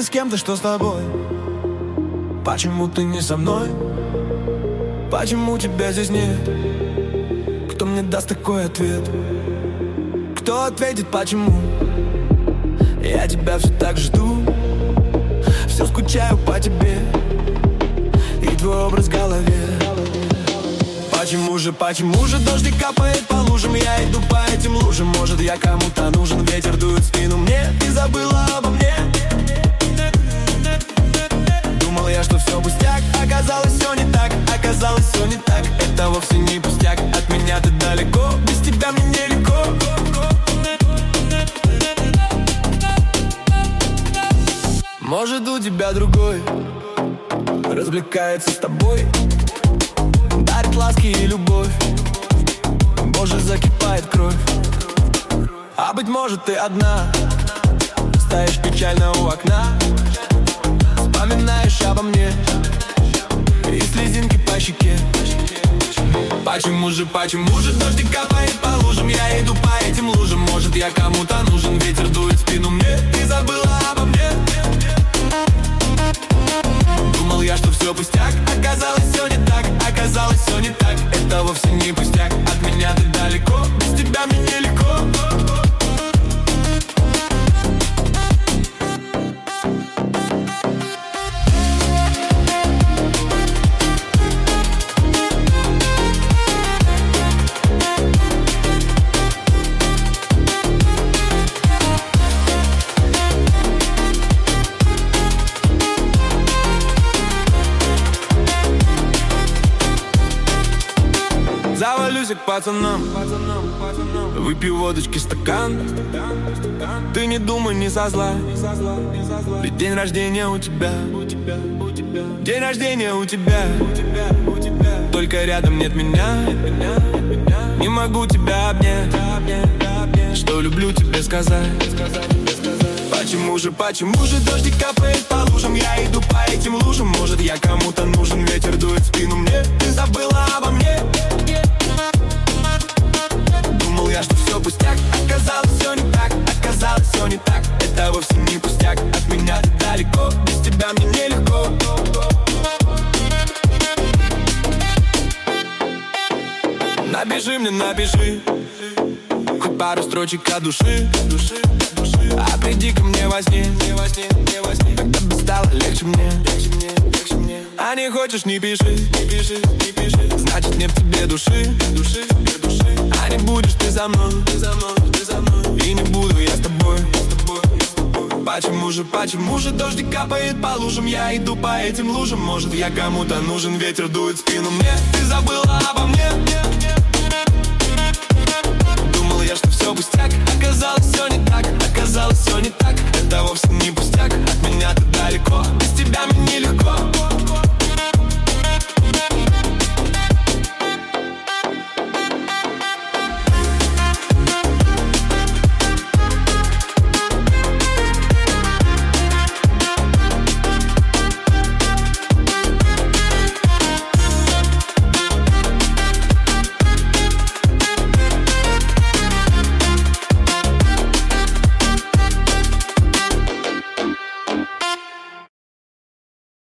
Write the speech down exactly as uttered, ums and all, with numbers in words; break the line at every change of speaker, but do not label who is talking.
с кем-то, что с тобой? Почему ты не со мной? Почему тебя здесь нет? Кто мне даст такой ответ? Кто ответит почему? Я тебя все так жду, все скучаю по тебе и твой образ в голове. Почему же, почему же дождик капает по лужам? Я иду по этим лужам, может я кому-то нужен. Ветер дует в спину мне, ты забыла обо мне. Думал я, что все пустяк, оказалось все не так. Оказалось все не так, это вовсе не пустяк. От меня ты далеко, без тебя мне нелегко. Может у тебя другой развлекается с тобой, дарит ласки и любовь, боже, закипает кровь. А быть может ты одна, стоишь печально у окна, вспоминаешь обо мне и слезинки по щеке. Почему же, почему же дождик капает по лужам? Я иду по этим лужам, может я кому-то нужен. Ветер дует в спину мне, ты забыла обо мне. Думал я, что все пустяк, оказалось все не так. Оказалось все не так, это вовсе не пустяк. От меня ты далеко, без тебя мне нелегко. Завалюсь к пацанам, выпью водочки стакан. Ты не думай, не со зла, ведь день рождения у тебя. День рождения у тебя, только рядом нет меня. Не могу тебя обнять, что люблю тебе сказать. Почему же, почему же дождик капает по лужам? Я иду по этим лужам, может я кому-то нужен. Ветер дует в спину мне, ты забыла обо мне. Думал я, что все пустяк, оказалось все не так. Оказалось все не так, это вовсе не пустяк. От меня ты далеко, без тебя мне нелегко. Напиши мне, напиши хоть пару строчек от души. А приди ко мне во сне, тогда бы стало легче мне. А не хочешь, не пиши, значит нет в тебе души. А не будешь ты за мной, и не буду я с тобой. Почему же, почему же дождик капает по лужам? Я иду по этим лужам, может я кому-то нужен. Ветер дует в спину мне, ты забыла обо мне. Думал я, что все пустяк, оказалось все не так. Оказалось все не так, это вовсе не пустяк. От меня ты далеко, без тебя мне нелегко.